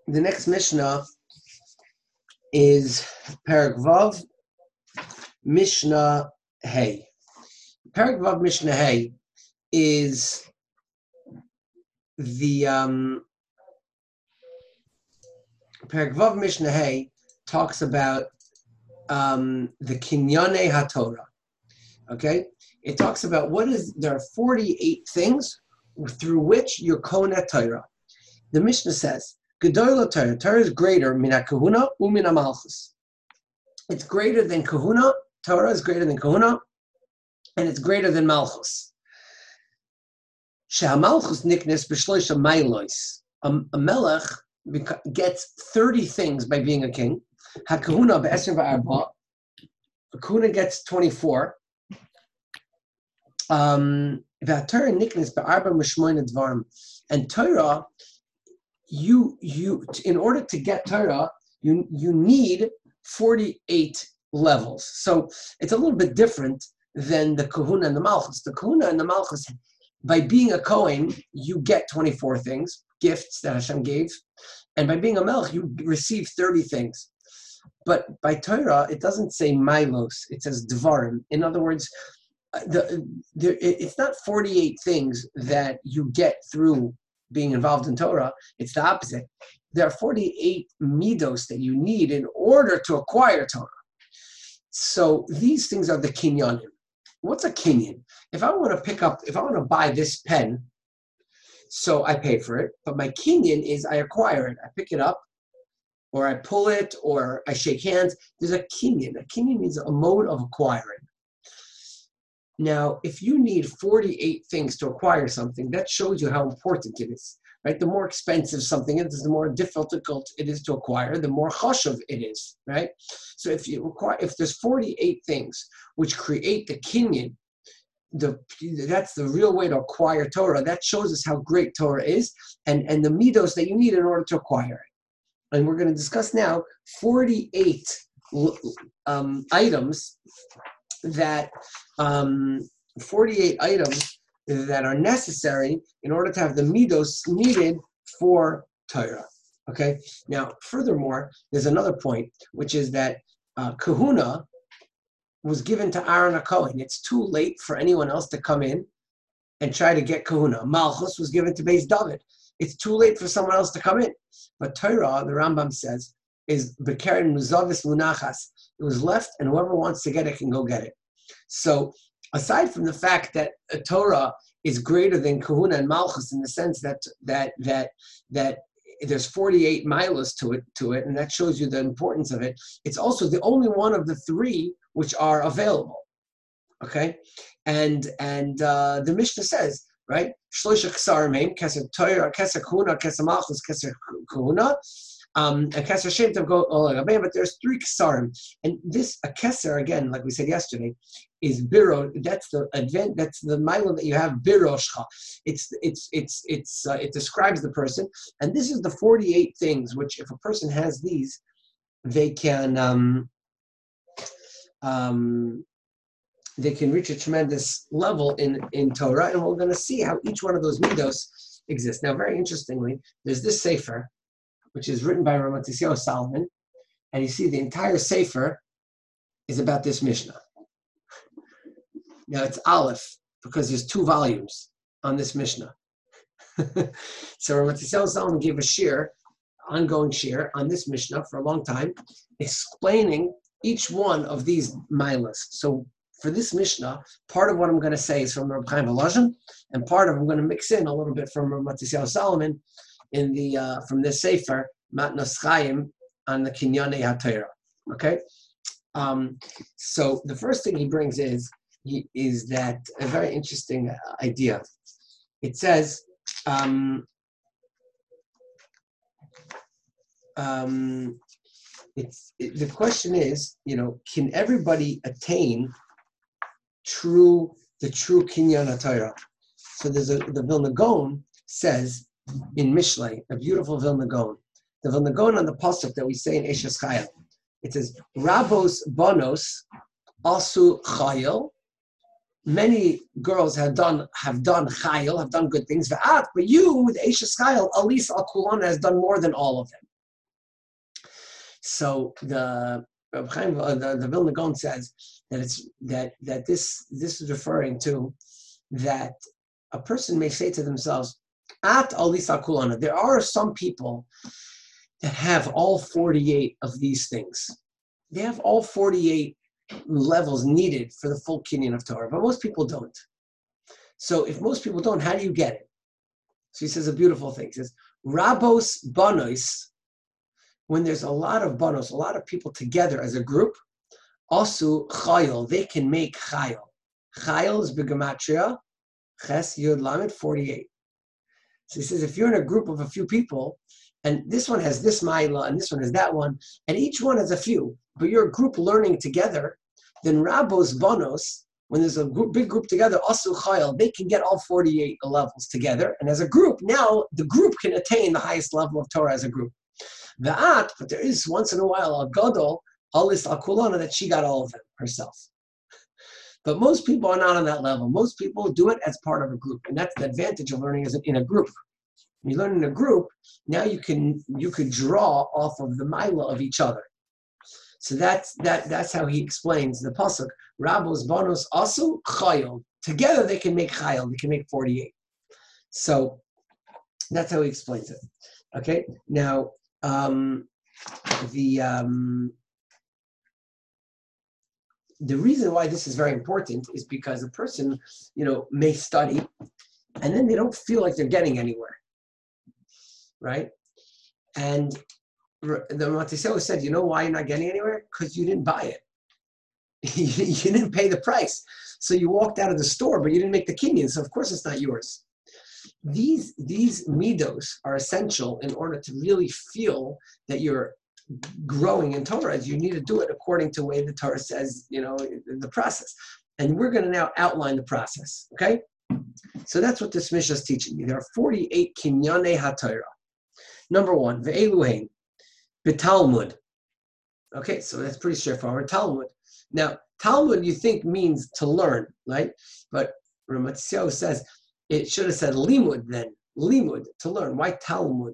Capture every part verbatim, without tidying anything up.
The next Mishnah is Perek Vav, Mishnah Hey. Perek Vav, Mishnah Hey is the um, Perek Vav, Mishnah Hey talks about um, the Kinyane HaTorah. Okay, it talks about what is there are forty-eight things through which you're Kona Torah. The Mishnah says, Gedola Torah, Torah is greater, mina kahuna umina malchus. It's greater than kahuna, Torah is greater than kahuna, and it's greater than malchus. Shehamalchus niknes b'shloisha mailois. A melech gets thirty things by being a king. HaKahuna be'esrim v'arba. A kahuna gets twenty-four. Um, v'atorah niknes be'arba m'shmoina dvarim. And Torah, You you in order to get Torah, you you need forty-eight levels. So it's a little bit different than the Kahuna and the Malchus. The Kahuna and the Malchus, by being a Kohen, you get twenty-four things, gifts that Hashem gave, and by being a Melch, you receive thirty things. But by Torah, it doesn't say Milos; it says Dvarim. In other words, the, the it's not forty-eight things that you get through being involved in Torah. It's the opposite. There are forty-eight midos that you need in order to acquire Torah. So these things are the kinyanim. What's a kinyan? If I want to pick up, if I want to buy this pen, so I pay for it, but my kinyan is I acquire it. I pick it up, or I pull it, or I shake hands. There's a kinyan. A kinyan means a mode of acquiring. Now, if you need forty-eight things to acquire something, that shows you how important it is, right? The more expensive something is, the more difficult it is to acquire, the more chashuv it is, right? So if you acquire, if there's forty-eight things which create the kinyan, the that's the real way to acquire Torah. That shows us how great Torah is, and, and the midos that you need in order to acquire it. And we're going to discuss now forty-eight um, items that um, forty-eight items that are necessary in order to have the midos needed for Torah. Okay. Now, furthermore, there's another point, which is that uh, kahuna was given to Aaron HaKohen. It's too late for anyone else to come in and try to get kahuna. Malchus was given to Beis David. It's too late for someone else to come in. But Torah, the Rambam says, is Bekeren Muzavis Munachas. It was left, and whoever wants to get it can go get it. So, aside from the fact that a Torah is greater than Kahuna and Malchus in the sense that that that that there's forty-eight milos to it to it, and that shows you the importance of it. It's also the only one of the three which are available. Okay, and and uh, the Mishnah says, right, Shloisha Ksarim Heim, Keser Torah, Keser Kahuna, Keser Malchus, Keser Kahuna. Um, and Keser Shem Tov go but there's three Kesarim, and this a Keser again, like we said yesterday, is Biro. That's the advent. That's the milo that you have Biroshcha. It's it's it's it's uh, it describes the person, and this is the forty-eight things which, if a person has these, they can um, um, they can reach a tremendous level in in Torah, and we're going to see how each one of those midos exists. Now, very interestingly, there's this sefer, which is written by Ramat Yisrael Solomon, and you see the entire Sefer is about this Mishnah. Now it's Aleph, because there's two volumes on this Mishnah. So Ramat Yisrael Solomon gave a shir, ongoing shir, on this Mishnah for a long time, explaining each one of these milas. So for this Mishnah, part of what I'm going to say is from Reb Chaim Volozhin, and part of it I'm going to mix in a little bit from Ramat Yisrael Solomon, in the uh, from this sefer Matnos Chaim on the Kinyane HaTorah. Okay, um, so the first thing he brings is he, is that a very interesting idea. It says um, um, it's it, the question is, you know, can everybody attain true the true Kinyan HaTorah? So there's a the Vilna Gaon says in Mishlei, a beautiful Vilna Gaon. The Vilna Gaon on the pasuk that we say in Eshes Chayil, it says, Rabos Bonos Asu Chayil. Many girls have done have done Chayil, have done good things. But you, with Eshes Chayil, Alis Al Kulan has done more than all of them. So the Reb Chaim, uh, the, the Vilna Gaon says that it's that that this this is referring to that a person may say to themselves, "At alisa kulana." There are some people that have all forty-eight of these things. They have all forty-eight levels needed for the full kinyan of Torah, but most people don't. So if most people don't, how do you get it? So he says a beautiful thing. He says, Rabos Banos, when there's a lot of Banos, a lot of people together as a group, Asu Chayil, they can make Chayil. Chayil is Begematria, Ches Yud Lamed, forty-eight. So he says, if you're in a group of a few people, and this one has this Maila, and this one has that one, and each one has a few, but you're a group learning together, then Rabos Banos, when there's a group, big group together, Asu Chayil, they can get all forty-eight levels together. And as a group, now the group can attain the highest level of Torah as a group. Va'at, but there is once in a while a Gadol, Alis Akulana, that she got all of them herself. But most people are not on that level. Most people do it as part of a group. And that's the advantage of learning as in a group. When you learn in a group, now you can you could draw off of the Maila of each other. So that's that. That's how he explains the pasuk. Rabos Banos Asu Chayil. Together they can make Chayil. They can make forty-eight. So that's how he explains it. Okay. Now um, the um, the reason why this is very important is because a person, you know, may study, and then they don't feel like they're getting anywhere, right? And the Matiseo said, you know why you're not getting anywhere? Because you didn't buy it. You didn't pay the price. So you walked out of the store, but you didn't make the kinyan, so of course it's not yours. These, these midos are essential in order to really feel that you're growing in Torah. You need to do it according to the way the Torah says, you know, the process. And we're going to now outline the process, okay? So that's what this Mishnah is teaching you. There are forty-eight kinyanei haTorah. Number one, ve'eluhein. Talmud. Okay, so that's pretty straightforward. Talmud. Now, Talmud you think means to learn, right? But Ramatzio says it should have said limud then. Limud, to learn. Why Talmud?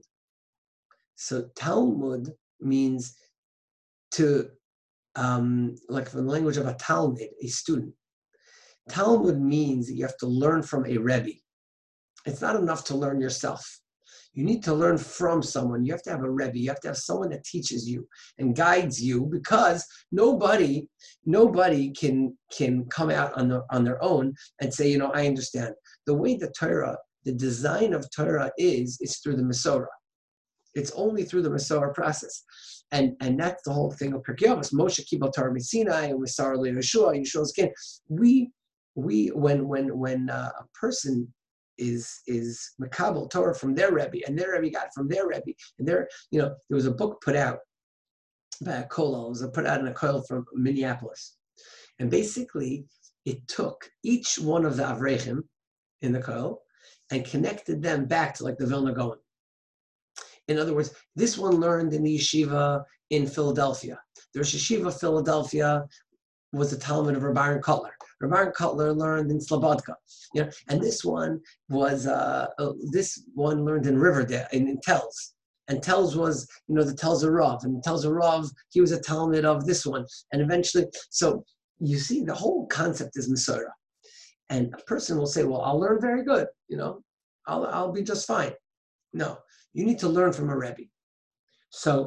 So Talmud means to, um, like from the language of a Talmud, a student. Talmud means that you have to learn from a Rebbe. It's not enough to learn yourself. You need to learn from someone. You have to have a Rebbe. You have to have someone that teaches you and guides you, because nobody, nobody can can come out on their on their own and say, you know, I understand. The way the Torah, the design of Torah is, is through the Masorah. It's only through the Masorah process, and and that's the whole thing of Pirkei Avos. Moshe kibel Torah Sinai and Masar leYehoshua. Yeshua's kin. We we when when when uh, a person is is Makabel Torah from their Rebbe, and their Rebbe got it from their Rebbe, and there, you know, there was a book put out by a kollel. It was put out in a kollel from Minneapolis, and basically it took each one of the Avrechim in the kollel and connected them back to like the Vilna Gaon. In other words, this one learned in the yeshiva in Philadelphia. The Rosh Yeshiva Philadelphia was a Talmud of Reb Aaron Kotler. Reb Aaron Kotler learned in Slobodka, you know, and this one was uh, uh, this one learned in Riverdale in, in Telz, and Telz was, you know, the Telz Rav, and Telz Rav, he was a Talmud of this one, and eventually, so you see, the whole concept is Masorah, and a person will say, well, I'll learn very good, you know, I'll I'll be just fine. No, you need to learn from a Rebbe. So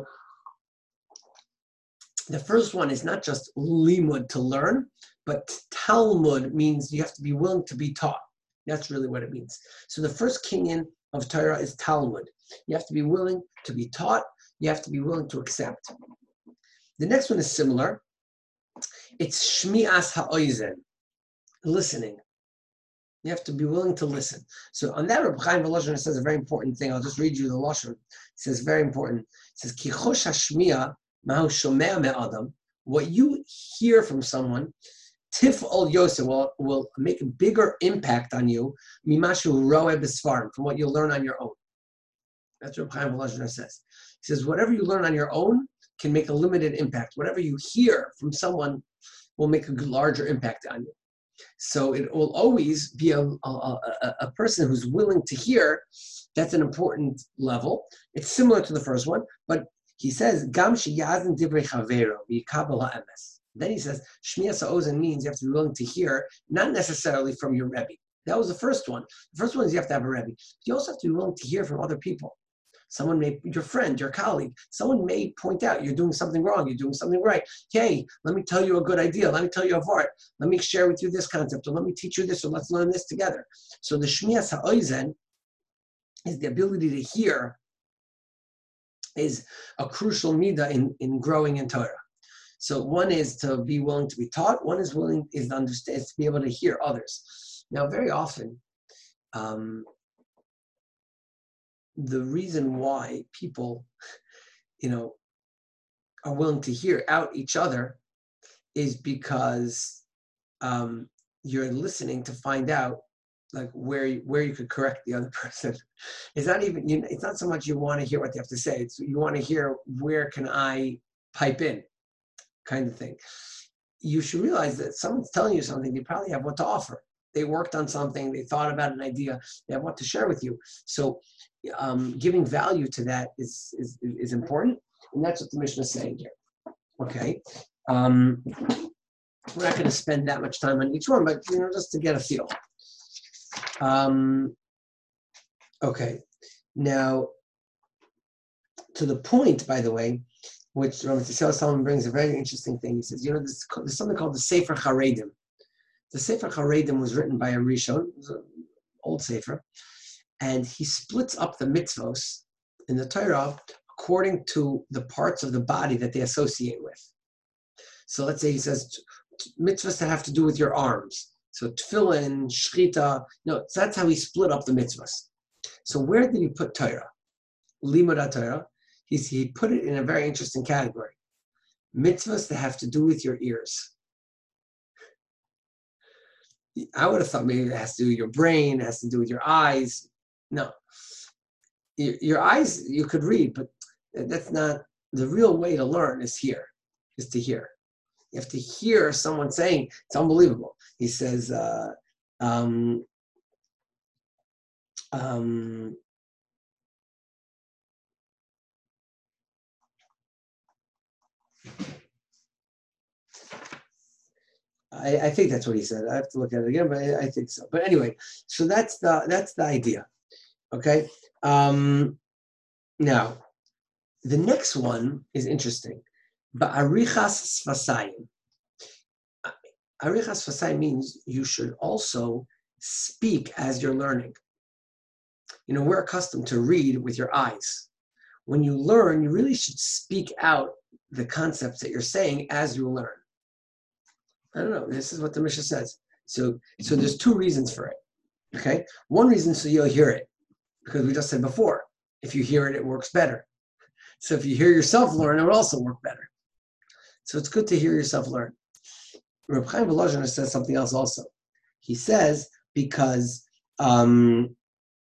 the first one is not just limud, to learn, but Talmud means you have to be willing to be taught. That's really what it means. So the first kinyan of Torah is Talmud. You have to be willing to be taught. You have to be willing to accept. The next one is similar. It's Shmi'as ha'oizen, listening. You have to be willing to listen. So on that, Reb Chaim Volozhin says a very important thing. I'll just read you the Lashon. It says very important. It says, Ki chosh hashmiya mahu shomea me'adam. What you hear from someone, tif ol yosef, will, will make a bigger impact on you, mimashu roe b'sfarim, from what you learn on your own. That's what Reb Chaim Volozhin says. He says, whatever you learn on your own can make a limited impact. Whatever you hear from someone will make a larger impact on you. So it will always be a, a, a, a person who's willing to hear. That's an important level. It's similar to the first one, but He says, Gam sheyazin divrei chavero v'yikabel ha'emes. Then he says, Shmias ha'ozen means you have to be willing to hear, not necessarily from your Rebbe. That was the first one. The first one is you have to have a Rebbe. You also have to be willing to hear from other people. Someone may, your friend, your colleague, someone may point out you're doing something wrong, you're doing something right. Hey, let me tell you a good idea. Let me tell you a vart. Let me share with you this concept, or let me teach you this, or let's learn this together. So the Shmias ha'ozen is the ability to hear, is a crucial midah in, in growing in Torah. So one is to be willing to be taught. One is willing is to understand, is to be able to hear others. Now, very often, um, the reason why people, you know, are willing to hear out each other is because um, you're listening to find out, like where where you could correct the other person. It's not even, you know, it's not so much you want to hear what they have to say. It's you want to hear where can I pipe in, kind of thing. You should realize that someone's telling you something, they probably have what to offer. They worked on something, they thought about an idea, they have what to share with you. So um, giving value to that is, is, is important, and that's what the Mishnah is saying here. Okay. Um, we're not going to spend that much time on each one, but you know, just to get a feel. Um, okay. Now, to the point, by the way, which Rav Tzitziel Salomon brings a very interesting thing. He says, you know, there's, there's something called the Sefer Charedim. The Sefer Charedim was written by a Rishon, it was an old Sefer, and he splits up the mitzvos in the Torah according to the parts of the body that they associate with. So let's say he says mitzvahs that have to do with your arms. So tefillin, shchita, no, so that's how he split up the mitzvahs. So where did he put Torah? Limud Torah. He's, he put it in a very interesting category. Mitzvahs that have to do with your ears. I would have thought maybe it has to do with your brain, it has to do with your eyes. No. Your, your eyes, you could read, but that's not, the real way to learn is here, is to hear. You have to hear someone saying, it's unbelievable. He says, uh, um, um, I, I think that's what he said. I have to look at it again, but I, I think so. But anyway, so that's the that's the idea. Okay. Um, now, the next one is interesting. Ba'arichas sfasayim. Arichas sfasayim means you should also speak as you're learning. You know, we're accustomed to read with your eyes. When you learn, you really should speak out the concepts that you're saying as you learn. I don't know. This is what the Mishnah says. So, so there's two reasons for it. Okay, one reason so you'll hear it, because we just said before, if you hear it, it works better. So if you hear yourself learn, it will also work better. So it's good to hear yourself learn. Reb Chaim Volozhiner says something else also. He says because um,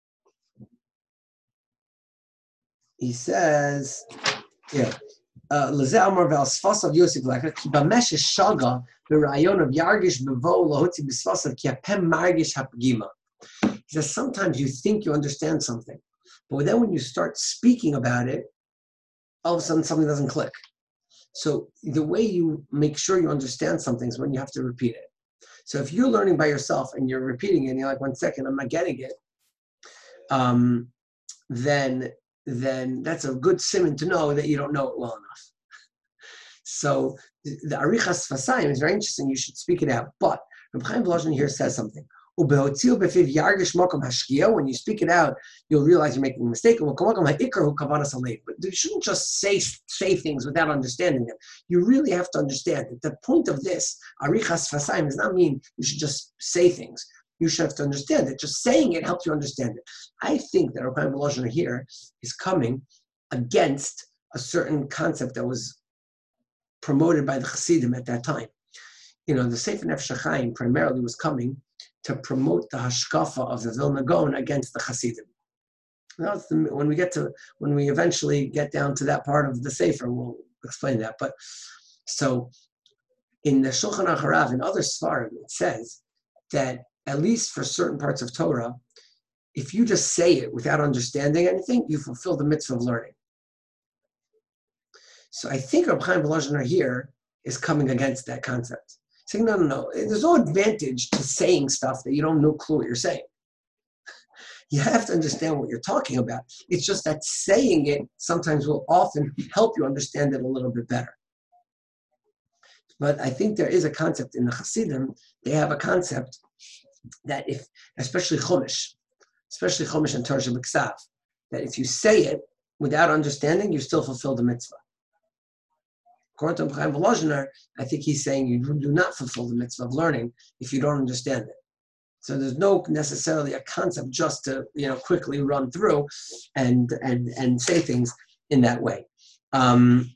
he says, yeah. Leze Amar ve'asfasav Yosef Lecher ki bamesh shaga b'rayon of yargish bevo lahotzi b'sfasav ki apem margish hapgima. He says sometimes you think you understand something, but then when you start speaking about it, all of a sudden something doesn't click. So the way you make sure you understand something is when you have to repeat it. So if you're learning by yourself and you're repeating it and you're like, one second, I'm not getting it, um, then then that's a good siman to know that you don't know it well enough. So the Arichas Sfasayim is very interesting. You should speak it out. But Reb Chaim Volozhiner here says something. When you speak it out, you'll realize you're making a mistake. But you shouldn't just say, say things without understanding them. You really have to understand that the point of this, Arichas Sfasayim, does not mean you should just say things. You should have to understand it. Just saying it helps you understand it. I think that Reb Chaim Volozhiner here is coming against a certain concept that was promoted by the Chassidim at that time. You know, the Sefer Nefesh HaChaim primarily was coming to promote the hashkafa of the Vilna Gaon against the Chassidim. Now, it's the, when we get to, when we eventually get down to that part of the Sefer, we'll explain that. But so, in the Shulchan Aruch Harav and other Svarim, it says that at least for certain parts of Torah, if you just say it without understanding anything, you fulfill the mitzvah of learning. So I think Reb Chaim Volozhiner here is coming against that concept. Saying, no, no, no. There's no advantage to saying stuff that you don't know clue what you're saying. You have to understand what you're talking about. It's just that saying it sometimes will often help you understand it a little bit better. But I think there is a concept in the Hasidim. They have a concept that if, especially Chumash, especially Chumash and Torah B'Ksav, that if you say it without understanding, you still fulfill the mitzvah. According to Chaim Volozhiner, I think he's saying you do not fulfill the mitzvah of learning if you don't understand it. So there's no necessarily a concept just to, you know, quickly run through and and and say things in that way. Um,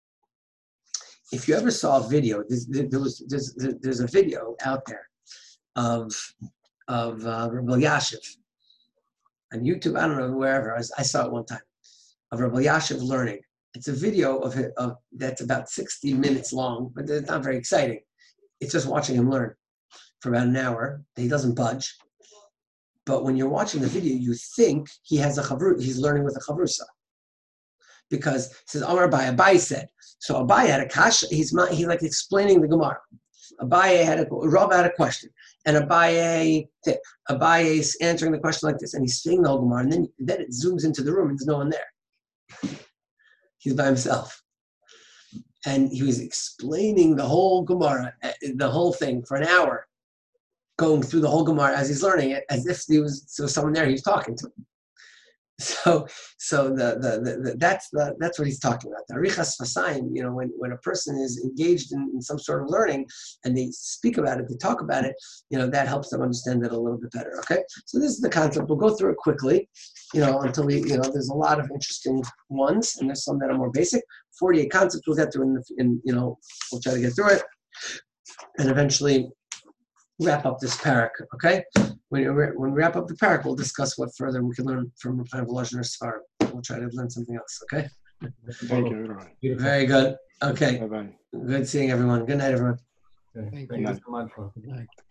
if you ever saw a video, there's, there was there's, there's a video out there of of uh, Rabbi Yashiv on YouTube. I don't know, wherever I, I saw it one time of Rabbi Yashiv learning. It's a video of it of that's about sixty minutes long, but it's not very exciting. It's just watching him learn for about an hour. He doesn't budge. But when you're watching the video, you think he has a chavru, he's learning with a chavrusa. Because it says, Amar Abai, Abai said. So Abai had a kasha, he's, he's like explaining the Gemara. Abai had a, Rav had a question. And Abai, Abai is answering the question like this, and he's saying the whole Gemara, and then, then it zooms into the room, and there's no one there. He's by himself. And he was explaining the whole Gemara, the whole thing for an hour, going through the whole Gemara as he's learning it, as if there was, there was someone there he was talking to. So, so the, the, the, the that's the that's what he's talking about. The arichas fasayim, you know, when, when a person is engaged in, in some sort of learning and they speak about it, they talk about it, you know, that helps them understand it a little bit better. Okay, so this is the concept. We'll go through it quickly, you know, until we, you know, there's a lot of interesting ones, and there's some that are more basic. forty-eight concepts we'll get through in, the, in you know, we'll try to get through it, and eventually wrap up this parak. Okay. When, when we wrap up the parak, we'll discuss what further we can learn from Reb Chaim Volozhiner's Sfarim. We'll try to learn something else, okay? Thank you. Very good. Okay. Bye-bye. Good seeing everyone. Good night, everyone. Thank Good you night. so much. Good night.